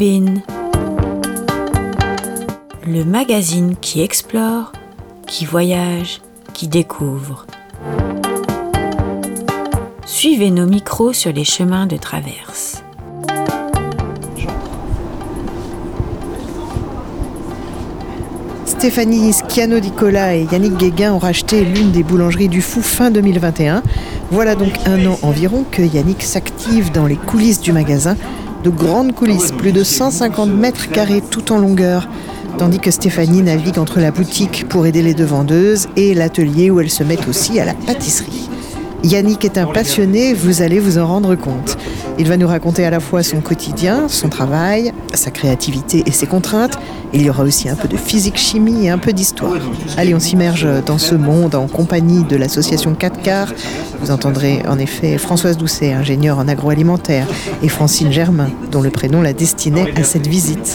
Bin, le magazine qui explore, qui voyage, qui découvre. Suivez nos micros sur les chemins de traverse. Stéphanie Schiano Di Cola et Yannick Guéguin ont racheté l'une des boulangeries du Fou fin 2021. Voilà donc un an environ que Yannick s'active dans les coulisses du magasin. De grandes coulisses, plus de 150 mètres carrés tout en longueur. Tandis que Stéphanie navigue entre la boutique pour aider les deux vendeuses et l'atelier où elle se met aussi à la pâtisserie. Yannick est un passionné, vous allez vous en rendre compte. Il va nous raconter à la fois son quotidien, son travail, sa créativité et ses contraintes. Il y aura aussi un peu de physique-chimie et un peu d'histoire. Allez, on s'immerge dans ce monde en compagnie de l'association 4 quarts. Vous entendrez en effet Françoise Doucet, ingénieure en agroalimentaire, et Francine Germain, dont le prénom la destinait à cette visite.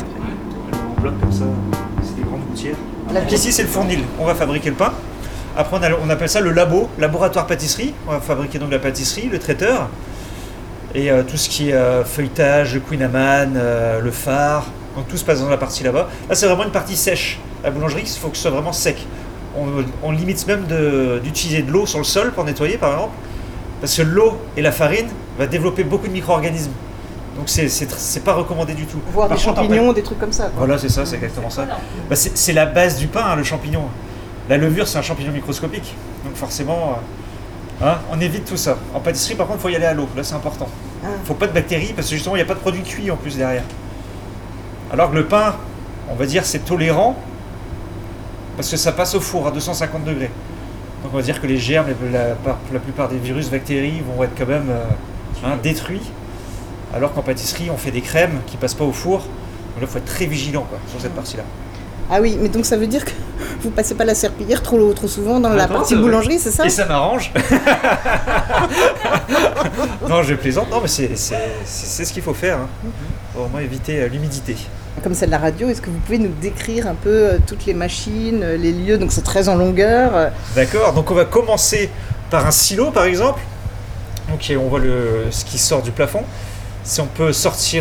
Ici, c'est le fournil. On va fabriquer le pain. Après, on appelle ça le laboratoire pâtisserie. On va fabriquer donc la pâtisserie, le traiteur. Et tout ce qui est feuilletage, le Queen Amman, le phare. Donc tout se passe dans la partie là-bas. Là, c'est vraiment une partie sèche. La boulangerie, il faut que ce soit vraiment sec. On limite même d'utiliser de l'eau sur le sol pour nettoyer, par exemple. Parce que l'eau et la farine va développer beaucoup de micro-organismes. Donc c'est pas recommandé du tout. Voir des champignons, des trucs comme ça. Voilà, c'est ça, c'est exactement ça. Bah, c'est la base du pain, hein, le champignon. La levure, c'est un champignon microscopique. Donc forcément, on évite tout ça. En pâtisserie, par contre, il faut y aller à l'eau. Là, c'est important. Il ne faut pas de bactéries, parce que justement, il n'y a pas de produit cuit en plus derrière. Alors que le pain, on va dire, c'est tolérant, parce que ça passe au four à 250 degrés. Donc on va dire que les germes, la plupart des virus, bactéries vont être quand même détruits. Alors qu'en pâtisserie, on fait des crèmes qui ne passent pas au four. Donc là, il faut être très vigilant sur cette partie-là. Ah oui, mais donc ça veut dire que vous passez pas la serpillière trop souvent dans la partie boulangerie, c'est ça? Et ça m'arrange. Non, je plaisante. Non, mais c'est ce qu'il faut faire. Pour vraiment éviter l'humidité. Comme c'est de la radio, est-ce que vous pouvez nous décrire un peu toutes les machines, les lieux? Donc c'est très en longueur. D'accord, donc on va commencer par un silo par exemple. Donc on voit ce qui sort du plafond. Si on peut sortir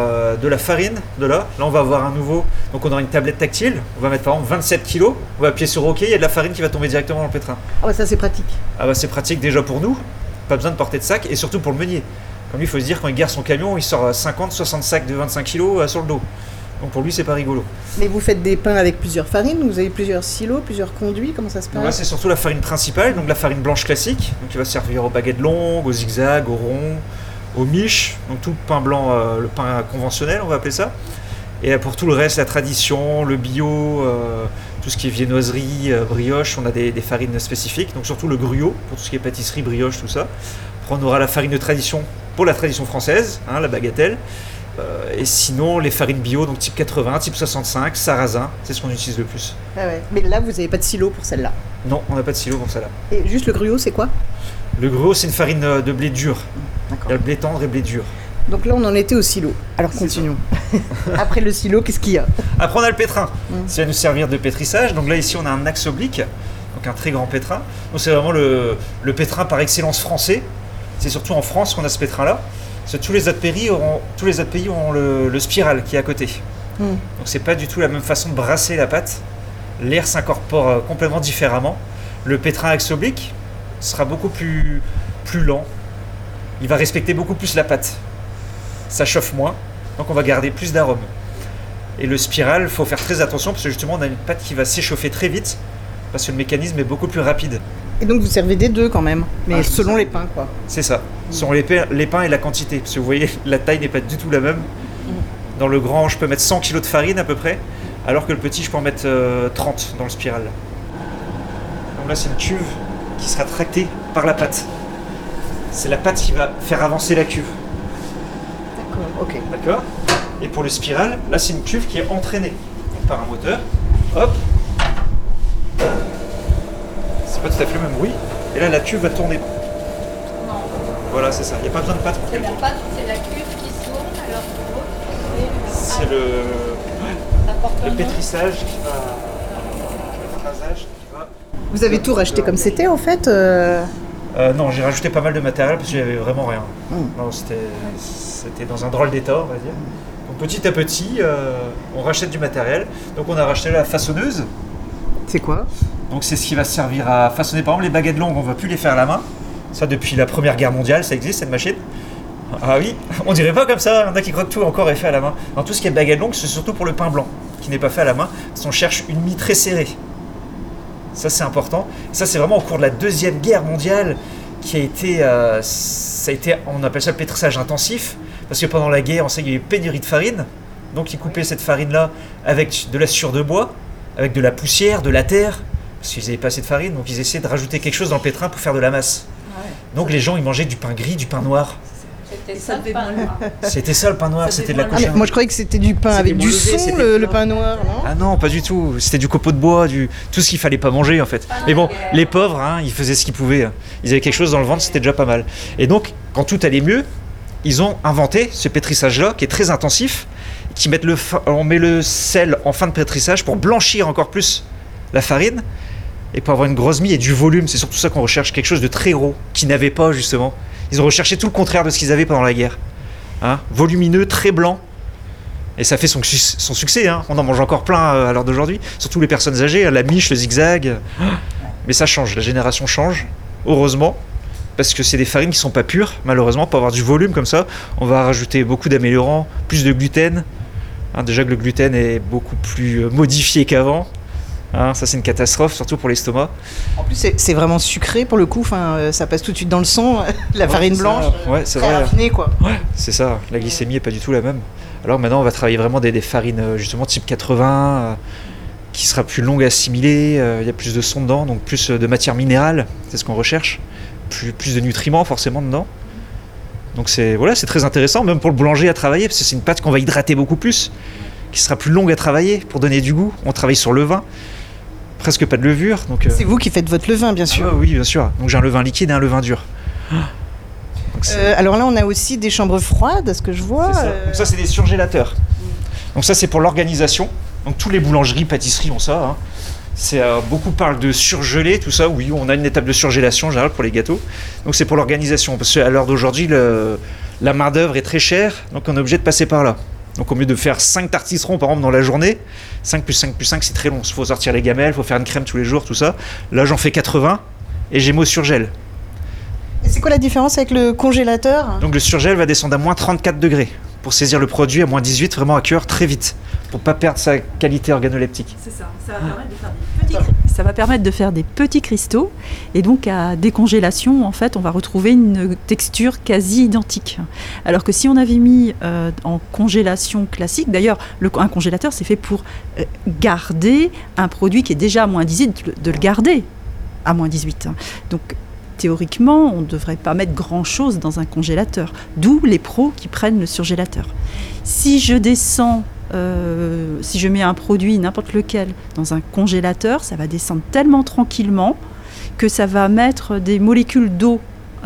de la farine, là on va avoir un nouveau. Donc on aura une tablette tactile, on va mettre par exemple 27 kg, on va appuyer sur OK, il y a de la farine qui va tomber directement dans le pétrin. Ah bah ça c'est pratique. Ah bah c'est pratique déjà pour nous, pas besoin de porter de sac, et surtout pour le meunier. Comme lui, il faut se dire, quand il gare son camion, il sort 50-60 sacs de 25 kg sur le dos. Donc pour lui, c'est pas rigolo. Mais vous faites des pains avec plusieurs farines, vous avez plusieurs silos, plusieurs conduits, comment ça se passe? Là, c'est surtout la farine principale, donc la farine blanche classique, donc qui va servir aux baguettes longues, aux zigzags, aux ronds, aux miches, donc tout le pain blanc, le pain conventionnel, on va appeler ça. Et pour tout le reste, la tradition, le bio, tout ce qui est viennoiserie, brioche, on a des farines spécifiques, donc surtout le gruau, pour tout ce qui est pâtisserie, brioche, tout ça. Après, on aura la farine de tradition pour la tradition française, la bagatelle. Et sinon, les farines bio, donc type 80, type 65, sarrasin, c'est ce qu'on utilise le plus. Ah ouais. Mais là, vous n'avez pas de silo pour celle-là? Non, on n'a pas de silo pour celle-là. Et juste le gruau, c'est quoi? Le gruau, c'est une farine de blé dur. D'accord. Il y a le blé tendre et blé dur. Donc là, on en était au silo. Alors continuons. Après le silo, qu'est-ce qu'il y a? Après, on a le pétrin. Ça va nous servir de pétrissage. Donc là, ici, on a un axe oblique, donc un très grand pétrin. Donc c'est vraiment le pétrin par excellence français. C'est surtout en France qu'on a ce pétrin-là. Parce que tous les autres pays auront le spiral qui est à côté. Donc c'est pas du tout la même façon de brasser la pâte. L'air s'incorpore complètement différemment. Le pétrin axe oblique sera beaucoup plus lent. Il va respecter beaucoup plus la pâte. Ça chauffe moins, donc on va garder plus d'arôme. Et le spiral, il faut faire très attention parce que justement on a une pâte qui va s'échauffer très vite parce que le mécanisme est beaucoup plus rapide. Et donc vous servez des deux quand même, mais selon les pains quoi. C'est ça, selon les pains et la quantité. Parce que vous voyez, la taille n'est pas du tout la même. Dans le grand, je peux mettre 100 kg de farine à peu près, alors que le petit, je peux en mettre 30 dans le spiral. Donc là, c'est une cuve qui sera tractée par la pâte. C'est la pâte qui va faire avancer la cuve. D'accord, ok. D'accord. Et pour le spiral, là, c'est une cuve qui est entraînée par un moteur. Hop. C'est pas tout à fait le même bruit. Et là, la cuve va tourner. Non. Voilà, c'est ça. Il n'y a pas besoin de pâte pour C'est qu'elle la tourne. pâte, c'est la cuve qui tourne, alors que l'autre, C'est le le pétrissage qui va. Le phrasage qui va. Vous avez tout racheté comme c'était en fait Non, j'ai rajouté pas mal de matériel parce qu'il n'y avait vraiment rien. Non, c'était dans un drôle d'état, on va dire. Donc petit à petit, on rachète du matériel. Donc on a racheté la façonneuse. C'est quoi? Donc c'est ce qui va servir à façonner par exemple les baguettes longues, on ne va plus les faire à la main. Ça depuis la Première Guerre mondiale, ça existe cette machine. Ah oui, on dirait pas comme ça, il y en a qui croient que tout encore est fait à la main. Dans tout ce qui est baguette longue, c'est surtout pour le pain blanc, qui n'est pas fait à la main, parce qu'on cherche une mie très serrée. Ça c'est important. Ça c'est vraiment au cours de la Deuxième Guerre mondiale qui a été, on appelle ça le pétrissage intensif, parce que pendant la guerre on sait qu'il y a eu pénurie de farine, donc ils coupaient cette farine-là avec de la sciure de bois, avec de la poussière, de la terre, parce qu'ils n'avaient pas assez de farine, donc ils essayaient de rajouter quelque chose dans le pétrin pour faire de la masse. Ouais. Donc les gens, ils mangeaient du pain gris, du pain noir. C'était ça le pain noir. C'était ça le pain noir, c'était de la cochonnerie. Moi je croyais que c'était du pain avec du son, le pain noir, non? Ah non, pas du tout. C'était du copeau de bois, tout ce qu'il fallait pas manger en fait. Mais bon, les pauvres, hein, ils faisaient ce qu'ils pouvaient. Ils avaient quelque chose dans le ventre, c'était déjà pas mal. Et donc, quand tout allait mieux, ils ont inventé ce pétrissage-là qui est très intensif, on met le sel en fin de pétrissage pour blanchir encore plus la farine et pour avoir une grosse mie et du volume. C'est surtout ça qu'on recherche, quelque chose de très gros, qu'ils n'avaient pas justement. Ils ont recherché tout le contraire de ce qu'ils avaient pendant la guerre. Hein, volumineux, très blanc. Et ça fait son succès. Hein. On en mange encore plein à l'heure d'aujourd'hui. Surtout les personnes âgées, la miche, le zigzag. Mais ça change, la génération change, heureusement. Parce que c'est des farines qui ne sont pas pures, malheureusement. Pour avoir du volume comme ça, on va rajouter beaucoup d'améliorants, plus de gluten. Hein, déjà que le gluten est beaucoup plus modifié qu'avant. Hein, ça c'est une catastrophe, surtout pour l'estomac. En plus c'est vraiment sucré pour le coup, ça passe tout de suite dans le sang, la farine blanche, c'est très raffinée quoi. Ouais, c'est ça, la glycémie n'est pas du tout la même. Alors maintenant on va travailler vraiment des farines justement type 80, qui sera plus longue à assimiler, il y a plus de son dedans, donc plus de matière minérale, c'est ce qu'on recherche, plus de nutriments forcément dedans. Donc c'est très intéressant, même pour le boulanger à travailler, parce que c'est une pâte qu'on va hydrater beaucoup plus, qui sera plus longue à travailler pour donner du goût. On travaille sur le levain. Presque pas de levure. Donc, c'est vous qui faites votre levain, bien sûr. Oui, bien sûr. Donc j'ai un levain liquide et un levain dur. Alors là, on a aussi des chambres froides, ce que je vois. C'est ça. Donc ça, c'est des surgélateurs. Donc ça, c'est pour l'organisation. Donc tous les boulangeries, pâtisseries ont ça. Hein. Beaucoup parlent de surgeler, tout ça. Oui, on a une étape de surgélation en général pour les gâteaux. Donc c'est pour l'organisation. Parce qu'à l'heure d'aujourd'hui, la main-d'œuvre est très chère. Donc on est obligé de passer par là. Donc au mieux de faire 5 tartisserons par exemple dans la journée, 5 plus 5 plus 5 c'est très long, il faut sortir les gamelles, il faut faire une crème tous les jours, tout ça. Là j'en fais 80 et j'ai mon surgel. Et c'est quoi la différence avec le congélateur? Donc le surgel va descendre à moins 34 degrés pour saisir le produit à moins 18 vraiment à cœur très vite, pour ne pas perdre sa qualité organoleptique. C'est ça, ça va permettre de faire des petits cristaux et donc à décongélation en fait on va retrouver une texture quasi identique. Alors que si on avait mis en congélation classique, d'ailleurs un congélateur c'est fait pour garder un produit qui est déjà à moins 18, de le garder à moins 18. Donc théoriquement, on ne devrait pas mettre grand-chose dans un congélateur, d'où les pros qui prennent le surgélateur. Si je descends, si je mets un produit, n'importe lequel, dans un congélateur, ça va descendre tellement tranquillement que ça va mettre des molécules d'eau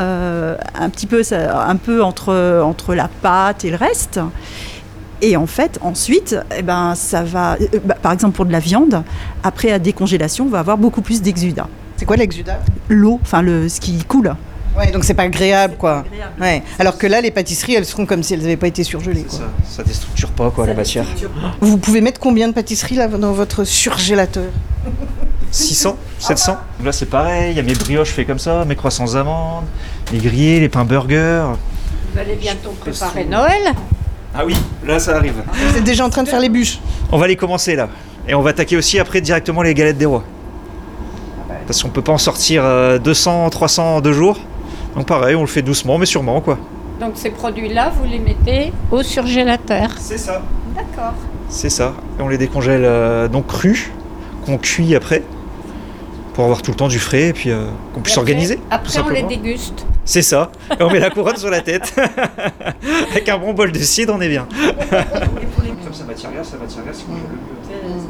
un peu entre la pâte et le reste. Et en fait, ensuite, ça va, par exemple pour de la viande, après la décongélation, on va avoir beaucoup plus d'exudat. C'est quoi l'exudat? L'eau, ce qui coule. Ouais, donc c'est pas agréable quoi. Ouais. Alors que là, les pâtisseries, elles seront comme si elles n'avaient pas été surgelées. Quoi. Ça déstructure pas quoi la matière. Vous pouvez mettre combien de pâtisseries là dans votre surgélateur? 600, 700. Là c'est pareil, il y a mes brioches faites comme ça, mes croissants amandes, les grillés, les pains burgers. Vous allez bientôt préparer Noël? Ah oui, là ça arrive. Vous êtes déjà en train de faire les bûches? On va les commencer là. Et on va attaquer aussi après directement les galettes des rois. Parce qu'on peut pas en sortir 200, 300 en 2 jours. Donc pareil, on le fait doucement mais sûrement quoi. Donc ces produits-là, vous les mettez au surgélateur? C'est ça. D'accord. C'est ça. Et on les décongèle donc crus, qu'on cuit après, pour avoir tout le temps du frais et puis qu'on puisse s'organiser. Après on les déguste. C'est ça. Et on met la couronne sur la tête. Avec un bon bol de cidre, on est bien. Comme ça m'attire bien, c'est moi je le mieux.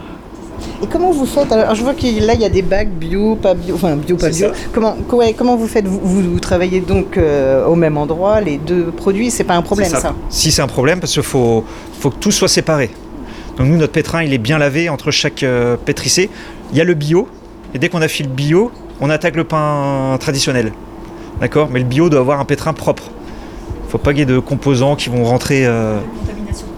Et comment vous faites? Alors, je vois qu'il là il y a des bacs bio, pas bio, enfin bio, pas bio. Comment vous faites? Vous travaillez donc au même endroit, les deux produits, c'est pas un problème ça? Si c'est un problème parce qu'il faut que tout soit séparé. Donc nous notre pétrin il est bien lavé entre chaque pétrissé. Il y a le bio et dès qu'on a fait le bio, on attaque le pain traditionnel. D'accord? Mais le bio doit avoir un pétrin propre. Faut pas qu'il y ait de composants qui vont rentrer.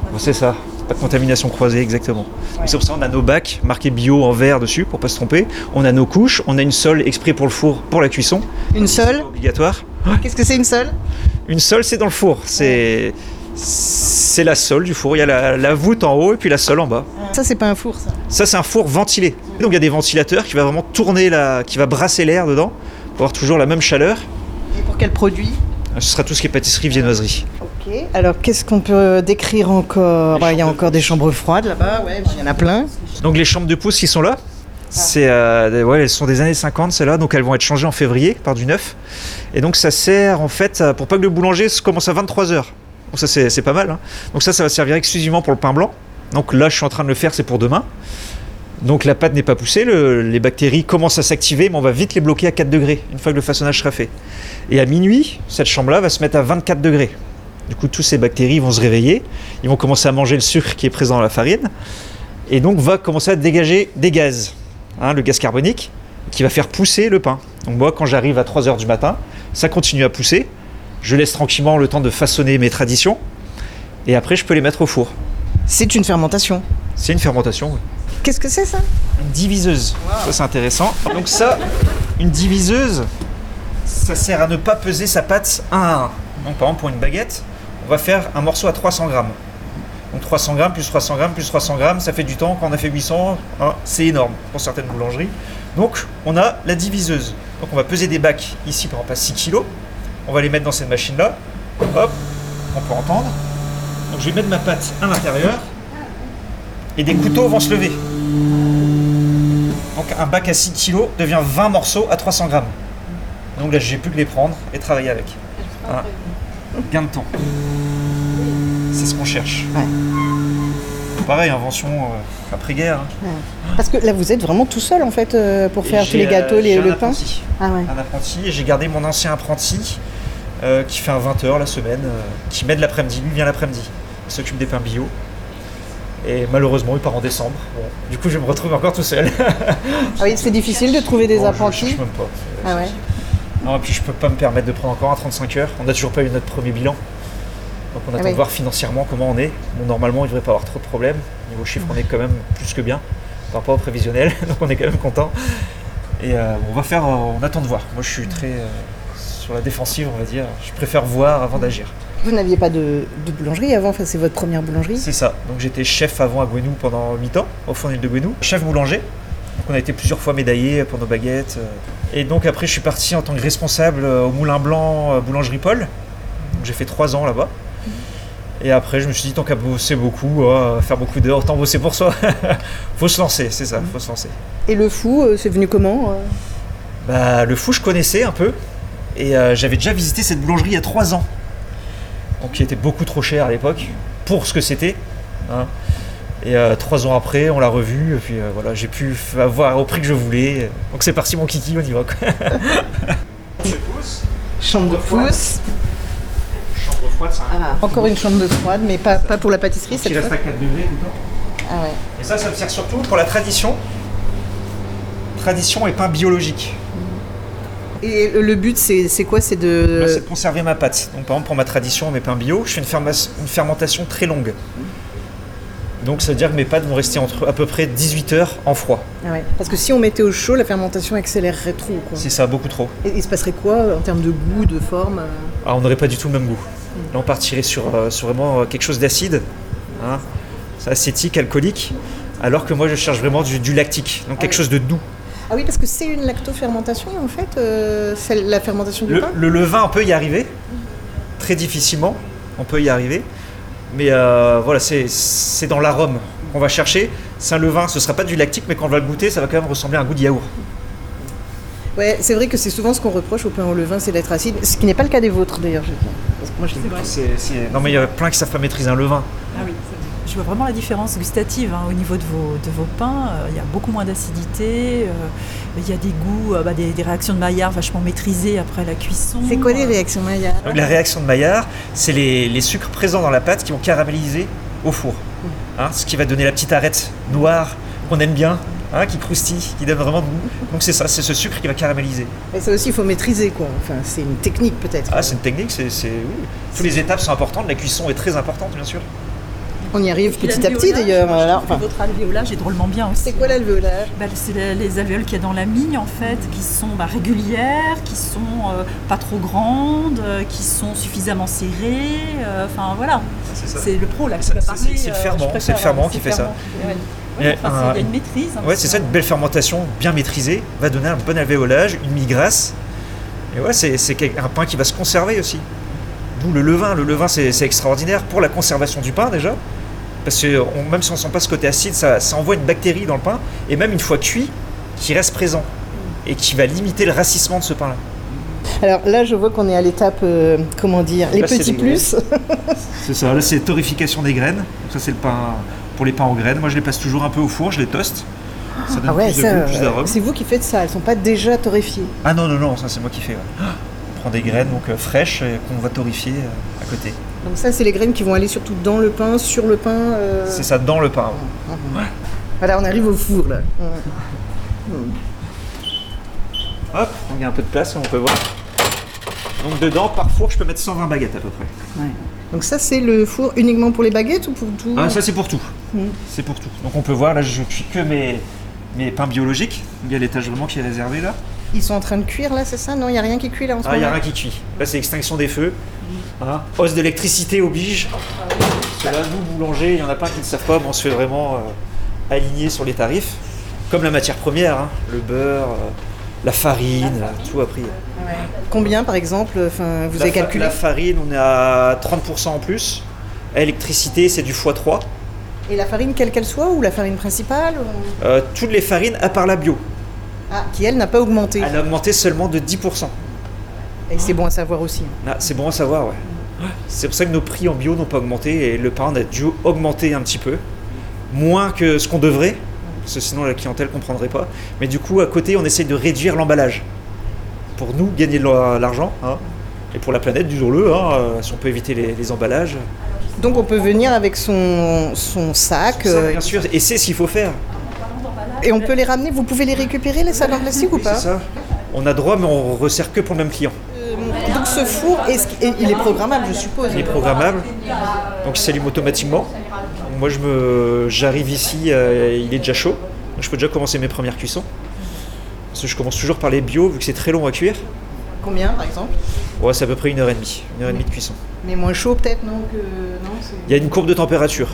C'est ça, pas de contamination croisée, exactement. C'est pour ça qu'on a nos bacs marqués bio en vert dessus, pour pas se tromper. On a nos couches, on a une sole exprès pour le four, pour la cuisson. Une sole? Obligatoire. Qu'est-ce que c'est une sole? Une sole, c'est dans le four. C'est la sole du four. Il y a la voûte en haut et puis la sole en bas. Ça, c'est pas un four, ça. Ça, c'est un four ventilé. Donc il y a des ventilateurs qui va vraiment tourner, qui va brasser l'air dedans pour avoir toujours la même chaleur. Et pour quel produit? Ce sera tout ce qui est pâtisserie, viennoiserie. Ok. Alors, qu'est-ce qu'on peut décrire encore? Il y a encore des chambres froides là-bas, ouais, il y en a plein. Donc les chambres de pousse qui sont là, elles sont des années 50 celles-là, donc elles vont être changées en février par du neuf. Et donc ça sert en fait pour pas que le boulanger commence à 23h. Donc ça c'est pas mal. Hein. Donc ça va servir exclusivement pour le pain blanc. Donc là je suis en train de le faire, c'est pour demain. Donc la pâte n'est pas poussée, les bactéries commencent à s'activer, mais on va vite les bloquer à 4 degrés une fois que le façonnage sera fait. Et à minuit, cette chambre-là va se mettre à 24 degrés. Du coup, toutes ces bactéries vont se réveiller, ils vont commencer à manger le sucre qui est présent dans la farine, et donc va commencer à dégager des gaz, le gaz carbonique, qui va faire pousser le pain. Donc moi, quand j'arrive à 3h du matin, ça continue à pousser, je laisse tranquillement le temps de façonner mes traditions, et après je peux les mettre au four. C'est une fermentation. C'est une fermentation, oui. Qu'est-ce que c'est ça? Une diviseuse. Wow. Ça c'est intéressant. Donc ça, une diviseuse, ça sert à ne pas peser sa pâte 1 à 1. Donc par exemple pour une baguette, on va faire un morceau à 300 grammes. Donc 300 grammes plus 300 grammes plus 300 grammes, ça fait du temps. Quand on a fait 800, c'est énorme pour certaines boulangeries. Donc on a la diviseuse. Donc on va peser des bacs ici par exemple à 6 kg. On va les mettre dans cette machine-là. Hop, on peut entendre. Donc je vais mettre ma pâte à l'intérieur. Et des couteaux vont se lever. Donc un bac à 6 kg devient 20 morceaux à 300 grammes. Donc là, j'ai plus que les prendre et travailler avec. Voilà. Gain de temps. C'est ce qu'on cherche. Ouais. Pareil, invention après-guerre. Hein. Ouais. Parce que là, vous êtes vraiment tout seul en fait pour faire tous les gâteaux, le pain. Ah ouais. Un apprenti. Et j'ai gardé mon ancien apprenti qui fait un 20h la semaine, qui m'aide l'après-midi. Lui vient l'après-midi. Il s'occupe des pains bio. Et malheureusement, il part en décembre. Bon, du coup, je me retrouve encore tout seul. Ah oui, c'est difficile de trouver des apprentis. Je ne cherche même pas. Ah ouais. Non, et puis je peux pas me permettre de prendre encore un 35 heures. On n'a toujours pas eu notre premier bilan. Donc on attend de voir financièrement comment on est. Bon, normalement, il ne devrait pas avoir trop de problèmes. Niveau chiffre, on est quand même plus que bien par rapport au prévisionnel. Donc on est quand même content. Et on attend de voir. Moi, je suis très sur la défensive, on va dire. Je préfère voir avant d'agir. Vous n'aviez pas de boulangerie avant, enfin, c'est votre première boulangerie? C'est ça, donc j'étais chef avant à Gouesnou pendant 8 ans, au Fournil de Gouesnou, chef boulanger. Donc on a été plusieurs fois médaillés pour nos baguettes. Et donc après je suis parti en tant que responsable au Moulin Blanc Boulangerie Paul. Donc j'ai fait 3 ans là-bas. Et après je me suis dit tant qu'à bosser beaucoup, faire beaucoup d'heures, autant bosser pour soi. Faut se lancer, c'est ça, faut se lancer. Et le fou, c'est venu comment? Le fou je connaissais un peu. Et j'avais déjà visité cette boulangerie il y a 3 ans. Donc qui était beaucoup trop cher à l'époque, pour ce que c'était. Hein. Et 3 ans après, on l'a revu, et puis voilà, j'ai pu avoir au prix que je voulais. Donc c'est parti mon kiki, on y va. Chambre de pouce. Chambre froide, c'est encore une chambre de froide, mais pas pour la pâtisserie. Il reste à 4 degrés tout le temps. Ah ouais. Et ça me sert surtout pour la tradition. Tradition et pain biologique. Et le but, c'est quoi? C'est de conserver ma pâte. Donc, par exemple, pour ma tradition, mes pains bio, je fais une fermentation très longue. Donc, ça veut dire que mes pâtes vont rester entre à peu près 18 heures en froid. Ah ouais. Parce que si on mettait au chaud, la fermentation accélérerait trop. C'est ça, beaucoup trop. Et il se passerait quoi en termes de goût, de forme? On n'aurait pas du tout le même goût. Là, on partirait sur vraiment quelque chose d'acide. Hein. C'est acétique, alcoolique. Alors que moi, je cherche vraiment du lactique. Donc, quelque chose de doux. Ah oui, parce que c'est une lactofermentation en fait, c'est la fermentation du pain. Le levain, on peut y arriver, très difficilement, on peut y arriver, mais voilà, c'est dans l'arôme qu'on va chercher. C'est un levain, ce ne sera pas du lactique, mais quand on va le goûter, ça va quand même ressembler à un goût de yaourt. Ouais, c'est vrai que c'est souvent ce qu'on reproche au pain au levain, c'est d'être acide, ce qui n'est pas le cas des vôtres d'ailleurs. Parce que moi, non mais il y a plein qui ne savent pas maîtriser un levain. Ah oui. Je vois vraiment la différence gustative au niveau de vos pains. Il y a beaucoup moins d'acidité. Il y a des goûts, des réactions de Maillard vachement maîtrisées après la cuisson. C'est quoi les réactions Maillard? Donc, la réaction de Maillard, c'est les sucres présents dans la pâte qui vont caraméliser au four. Hein, ce qui va donner la petite arête noire qu'on aime bien, hein, qui croustille, qui donne vraiment de goût. Donc c'est ça, c'est ce sucre qui va caraméliser. Et ça aussi, il faut maîtriser, quoi. Enfin, c'est une technique peut-être. Ah, c'est une technique, oui. Toutes les étapes sont importantes, la cuisson est très importante, bien sûr. On y arrive Puis petit à petit l'alvéolage, d'ailleurs. moi, je Alors, trouve que votre alvéolage est drôlement bien aussi. c'est quoi l'alvéolage? C'est les alvéoles qu'il y a dans la mie en fait, qui sont régulières, qui sont pas trop grandes, qui sont suffisamment serrées. Enfin voilà, C'est ça. c'est le pro là qui Ça, va c'est- parler. c'est le ferment, je préfère, c'est le ferment c'est qui le fait ça. ferment qui- ouais. Il y a Ouais, enfin, il y a une maîtrise. Ouais, c'est ça, une belle fermentation bien maîtrisée va donner un bon alvéolage, une mie grasse. Et ouais, c'est un pain qui va se conserver aussi. D'où le levain. Le levain, c'est extraordinaire pour la conservation du pain déjà. Parce que même si on ne sent pas ce côté acide, ça envoie une bactérie dans le pain. Et même une fois cuit, qui reste présent. Et qui va limiter le rassissement de ce pain-là. Alors là, je vois qu'on est à l'étape, comment dire, les Là, c'est petits les plus. C'est ça, là c'est torréfication des graines. Donc ça c'est le pain pour les pains aux graines. Moi je les passe toujours un peu au four, je les toste. Ça donne Ah ouais, plus de ça, goût, plus d'arôme. c'est vous qui faites ça, elles sont pas déjà torréfiées. Ah non, non, non, ça c'est moi qui fais. Ouais. On prend des graines donc fraîches qu'on va torréfier à côté. Donc ça, c'est les graines qui vont aller surtout dans le pain, sur le pain. C'est ça, dans le pain. Voilà, on arrive au four là. Hop, il y a un peu de place, on peut voir. Donc dedans, par four, je peux mettre 120 baguettes à peu près. Donc ça, c'est le four uniquement pour les baguettes ou pour tout? Ah, ça c'est pour tout. C'est pour tout. Donc on peut voir, là je cuis que mes pains biologiques. Il y a l'étage vraiment qui est réservé là. Ils sont en train de cuire là, c'est ça? Non, il n'y a rien qui cuit là en ce Ah, il n'y a moment? rien qui cuit. Là c'est extinction des feux. Hein. Hausse d'électricité oblige. Parce que là, nous boulangers, il y en a plein qui ne savent pas, mais on se fait vraiment aligner sur les tarifs. Comme la matière première, hein. Le beurre, la farine, tout a pris. Combien par exemple? Enfin, vous avez calculé? La farine, on est à 30% en plus. L'électricité, c'est du x3. Et la farine, quelle qu'elle soit, ou la farine principale ou- Toutes les farines, à part la bio. Ah, qui elle n'a pas augmenté. Elle a augmenté seulement de 10%. Et c'est bon à savoir aussi. Ah, c'est bon à savoir, ouais. C'est pour ça que nos prix en bio n'ont pas augmenté et le pain a dû augmenter un petit peu. Moins que ce qu'on devrait, parce que sinon la clientèle ne comprendrait pas. Mais du coup, à côté, on essaye de réduire l'emballage. Pour nous, gagner de l'argent. Hein. Et pour la planète, disons-le, hein, si on peut éviter les emballages. Donc on peut venir avec son sac. Ça, bien sûr, et c'est ce qu'il faut faire. Et on peut les ramener, vous pouvez les récupérer les sacs en plastique ou Oui, pas? c'est ça. On a droit, mais on resserre que pour le même client. Donc ce four, il est programmable, je suppose. Il est programmable, donc il s'allume automatiquement. Moi, j'arrive ici, il est déjà chaud, donc je peux déjà commencer mes premières cuissons. Parce que je commence toujours par les bio, vu que c'est très long à cuire. Combien par exemple? Ouais, c'est à peu près 1h30, 1h30 de cuisson. Mais moins chaud peut-être, non que... non, Il y a une courbe de température.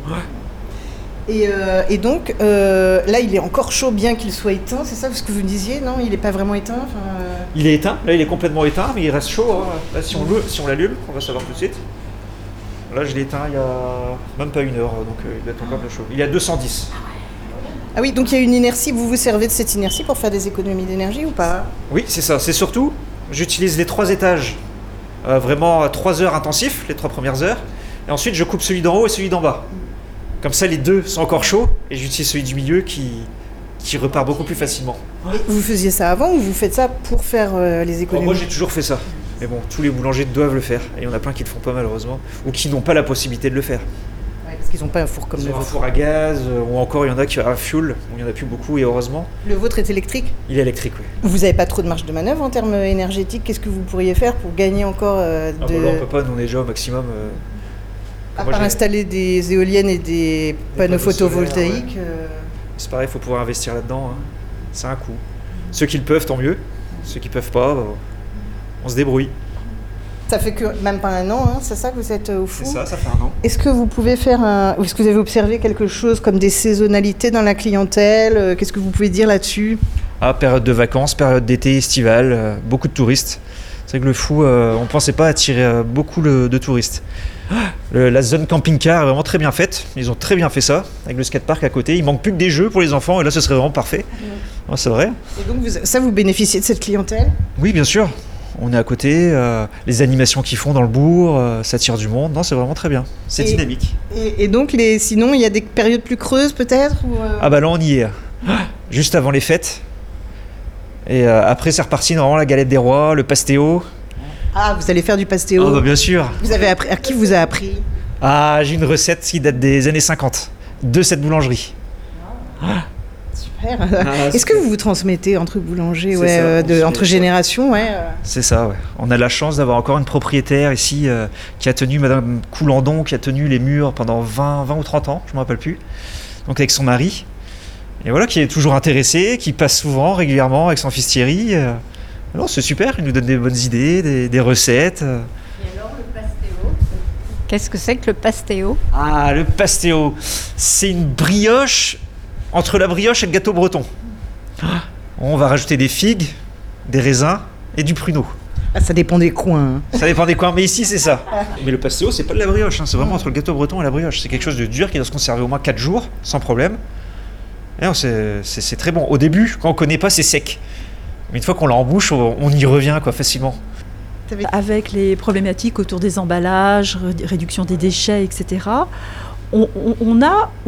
Et donc, là, il est encore chaud bien qu'il soit éteint, c'est ça ce que vous me disiez? Non, il n'est pas vraiment éteint Il est éteint, là il est complètement éteint, mais il reste chaud. Hein. Là, si on l'allume, on va savoir tout de suite. Là, je l'ai éteint il y a même pas 1 heure, donc il doit être encore bien chaud. Il est à 210. Ah oui, donc il y a une inertie, vous vous servez de cette inertie pour faire des économies d'énergie ou pas? Oui, c'est ça. C'est surtout, j'utilise les 3 étages, vraiment à 3 heures intensifs, les 3 premières heures. Et ensuite, je coupe celui d'en haut et celui d'en bas. Comme ça, les deux sont encore chauds et j'utilise celui du milieu qui repart beaucoup plus facilement. Et vous faisiez ça avant ou vous faites ça pour faire les Bon, économies? moi, j'ai toujours fait ça. Mais bon, tous les boulangers doivent le faire. Et il y en a plein qui ne le font pas malheureusement. Ou qui n'ont pas la possibilité de le faire. Ouais, parce qu'ils n'ont pas un four comme Ils le ont un vôtre. four à gaz, ou encore il y en a qui ont un fuel. Il n'y en a plus beaucoup et heureusement. Le vôtre est électrique? Il est électrique, oui. Vous n'avez pas trop de marge de manœuvre en termes énergétiques? Qu'est-ce que vous pourriez faire pour gagner encore Ah bah là, on peut pas, nous on est déjà au maximum. À moi, part j'ai- installer des éoliennes et des panneaux panneaux photovoltaïques solaires, C'est pareil, il faut pouvoir investir là-dedans. Hein. C'est un coût. Ceux qui le peuvent, tant mieux. Ceux qui peuvent pas, bah, on se débrouille. Ça fait que même pas un an, hein, c'est ça que vous êtes au four? ça fait un an. Est-ce que vous pouvez faire est-ce que vous avez observé quelque chose comme des saisonnalités dans la clientèle? Qu'est-ce que vous pouvez dire là-dessus? Ah, période de vacances, période d'été, estivale, beaucoup de touristes. C'est vrai que le fou, on ne pensait pas attirer beaucoup de touristes. La zone camping-car est vraiment très bien faite. Ils ont très bien fait ça, avec le skatepark à côté. Il manque plus que des jeux pour les enfants, et là, ce serait vraiment parfait. Ouais, c'est vrai. Et donc vous bénéficiez de cette clientèle? Oui, bien sûr. On est à côté, les animations qu'ils font dans le bourg, ça attire du monde. Non, c'est vraiment très bien. C'est Et- dynamique. Et donc sinon il y a des périodes plus creuses peut-être ou, Ah bah là, on y est. Juste avant les fêtes. Et après, c'est reparti, normalement, la galette des rois, le pastéo. Ah, vous allez faire du pastéo? Ah bah bien sûr. Vous avez appris à qui vous a appris? Ah, j'ai une recette qui date des années 50 de cette boulangerie. Super. savoir-faire. Ah, Est-ce que vous vous transmettez entre boulangers, C'est ça, entre générations C'est ça, ouais. On a la chance d'avoir encore une propriétaire ici qui a tenu, Madame Coulandon, qui a tenu les murs pendant 20 ou 30 ans, je ne me rappelle plus. Donc avec son mari. Et voilà, qui est toujours intéressé, qui passe souvent, régulièrement avec son fils Thierry. Non, c'est super, il nous donne des bonnes idées, des recettes. Et alors le pastéo? Qu'est-ce que c'est que le pastéo? Ah, le pastéo, c'est une brioche entre la brioche et le gâteau breton. On va rajouter des figues, des raisins et du pruneau. Ça dépend des coins. Ça dépend des coins, mais ici c'est ça. Mais le pastéo, c'est pas de la brioche, c'est vraiment entre le gâteau breton et la brioche. C'est quelque chose de dur qui doit se conserver au moins 4 jours, sans problème. Et non, c'est très bon. Au début, quand on connaît pas, c'est sec. Mais une fois qu'on l'a en bouche, on y revient facilement. Avec les problématiques autour des emballages, réduction des déchets, etc., on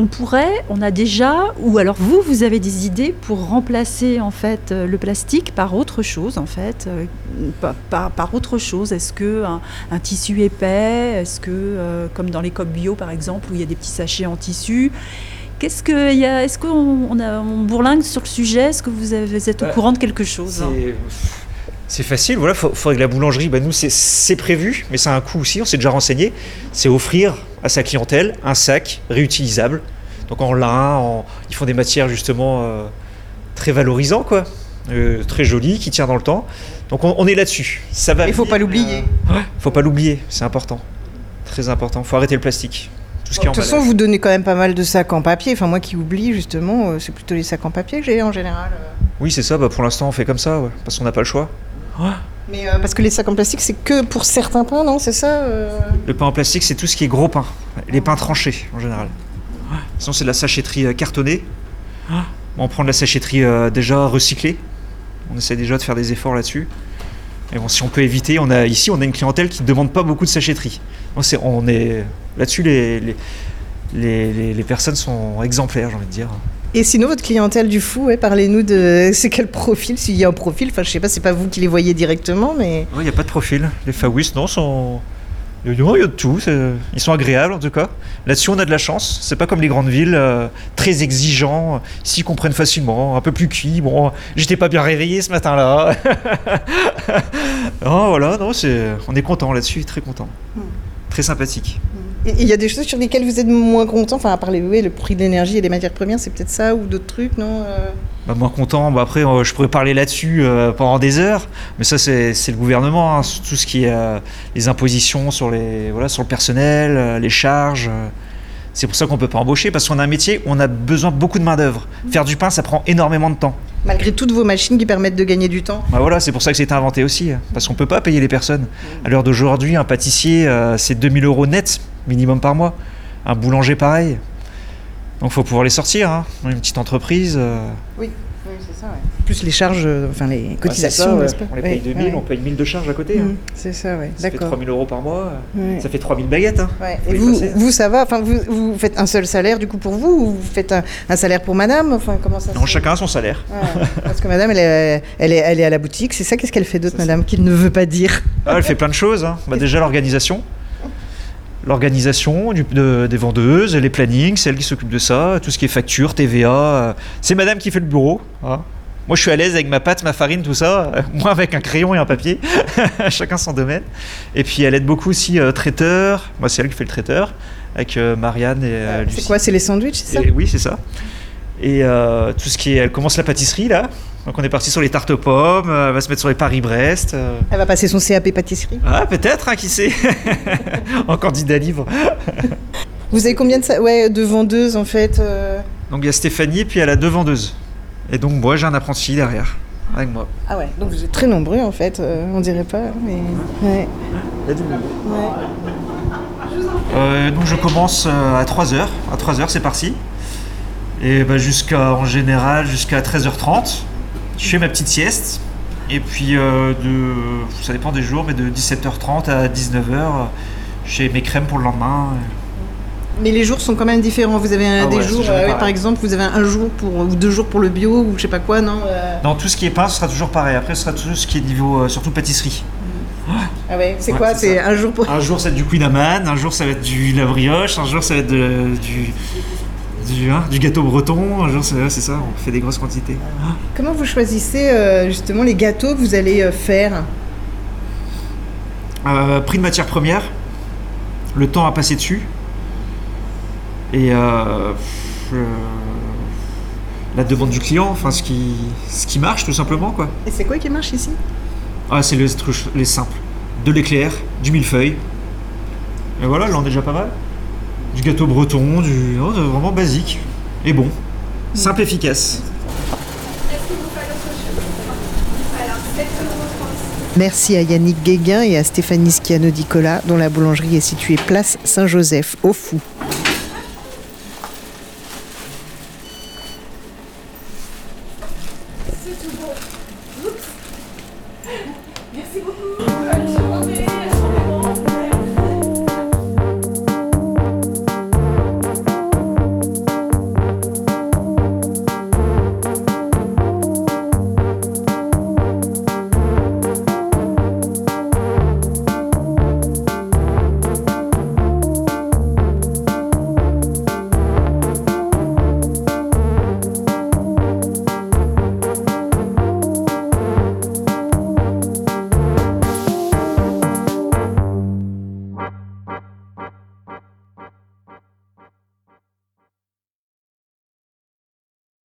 a déjà, ou alors vous avez des idées pour remplacer en fait le plastique par autre chose en fait, par autre chose. Est-ce que un tissu épais, est-ce que comme dans les coques bio par exemple où il y a des petits sachets en tissu. Est-ce qu'on bourlingue sur le sujet? Est-ce que vous êtes au courant de quelque chose? C'est facile, voilà, faudrait que la boulangerie, nous c'est prévu, mais ça a un coût aussi, on s'est déjà renseigné, c'est offrir à sa clientèle un sac réutilisable, donc en lin, ils font des matières justement très valorisants, quoi, très jolis, qui tient dans le temps, donc on est là-dessus. Ça va. Il faut pas l'oublier. Faut pas l'oublier, c'est important, très important, faut arrêter le plastique. De toute façon, vous donnez quand même pas mal de sacs en papier. Enfin, moi qui oublie, justement, c'est plutôt les sacs en papier que j'ai en général. Oui, c'est ça. Pour l'instant, on fait comme ça, parce qu'on n'a pas le choix. Mais parce que les sacs en plastique, c'est que pour certains pains, non? C'est ça Le pain en plastique, c'est tout ce qui est gros pain. Les pains tranchés, en général. Sinon, c'est de la sachetterie cartonnée. On prend de la sachetterie déjà recyclée. On essaie déjà de faire des efforts là-dessus. Et bon, si on peut éviter, ici on a une clientèle qui ne demande pas beaucoup de sachetterie. On est là-dessus, les personnes sont exemplaires, j'ai envie de dire. Et sinon, votre clientèle du fou, parlez-nous de c'est quel profil, s'il y a un profil. Enfin, je sais pas, c'est pas vous qui les voyez directement, mais. Il n'y a pas de profil. Les Faouis, non, sont. Il y a de tout. Ils sont agréables en tout cas. Là-dessus, on a de la chance. C'est pas comme les grandes villes, très exigeants. Ici, ils comprennent facilement, un peu plus cuits. Bon, j'étais pas bien réveillé ce matin-là. Non, voilà, non, on est content là-dessus, très content. Très sympathique. Il y a des choses sur lesquelles vous êtes moins content, enfin à part le prix de l'énergie et des matières premières, c'est peut-être ça ou d'autres trucs, non Moins content, après je pourrais parler là-dessus pendant des heures, mais ça c'est le gouvernement, tout ce qui est les impositions sur le personnel, les charges. C'est pour ça qu'on ne peut pas embaucher, parce qu'on a un métier où on a besoin de beaucoup de main d'œuvre. Faire du pain, ça prend énormément de temps. Malgré toutes vos machines qui permettent de gagner du temps. Voilà, c'est pour ça que c'est inventé aussi, parce qu'on ne peut pas payer les personnes. À l'heure d'aujourd'hui, un pâtissier, c'est 2 000 € net minimum par mois. Un boulanger, pareil. Donc il faut pouvoir les sortir, Une petite entreprise. Oui, c'est ça, ouais. Plus les charges, les cotisations, n'est-ce pas? On les paye 2 000, on paye 1 000 de charges à côté. C'est ça, oui. Ça fait 3 000 € par mois, ça fait 3 000 baguettes. Et vous, ça va? Enfin, vous faites un seul salaire du coup pour vous, ou vous faites un salaire pour madame? Enfin, comment ça? Non, chacun a son salaire. Parce que madame, elle est à la boutique, c'est ça? Qu'est-ce qu'elle fait d'autre, madame, qu'il ne veut pas dire? Elle fait plein de choses. Déjà, l'organisation des vendeuses, les plannings, c'est elle qui s'occupe de ça, tout ce qui est facture, TVA, c'est madame qui fait le bureau. Moi je suis à l'aise avec ma pâte, ma farine, tout ça, moi avec un crayon et un papier, chacun son domaine. Et puis elle aide beaucoup aussi traiteur, moi c'est elle qui fait le traiteur, avec Marianne et Lucie. C'est quoi, c'est les sandwichs, c'est ça? Oui, c'est ça. Et tout ce qui est, elle commence la pâtisserie là. Donc on est parti sur les tartes aux pommes, elle va se mettre sur les Paris-Brest. Elle va passer son CAP pâtisserie. Ah peut-être, qui sait. En candidat libre. Vous avez combien de vendeuses en fait Donc il y a Stéphanie, puis elle a 2 vendeuses. Et donc moi j'ai un apprenti derrière, avec moi. Ah ouais, donc vous êtes très nombreux en fait, on dirait pas, mais... Ouais. Il y a du monde. Donc je commence à 3h. À 3h c'est parti. Et en général jusqu'à 13h30. Je fais ma petite sieste. Et puis ça dépend des jours, mais de 17h30 à 19h, j'ai mes crèmes pour le lendemain. Mais les jours sont quand même différents. Vous avez des jours, par exemple, vous avez un jour ou 2 jours pour le bio ou je sais pas quoi, non Non, tout ce qui est pain, ce sera toujours pareil. Après, ce sera tout ce qui est niveau, surtout pâtisserie. Ah ouais, c'est quoi? C'est ça. Un jour pour... Un jour, ça va être du Queen Amman, un jour, ça va être la brioche, un jour, ça va être du gâteau breton, genre c'est ça, on fait des grosses quantités. Comment vous choisissez justement les gâteaux que vous allez faire? Prix de matière première, le temps à passer dessus, et la demande du client, enfin ce qui marche tout simplement quoi. Et c'est quoi qui marche ici? C'est les simples, de l'éclair, du millefeuille, et voilà, là on est déjà pas mal. Du gâteau breton, vraiment basique et bon, simple, efficace. Merci à Yannick Guéguin et à Stéphanie Schiano-Dicola, dont la boulangerie est située place Saint-Joseph, au Fou.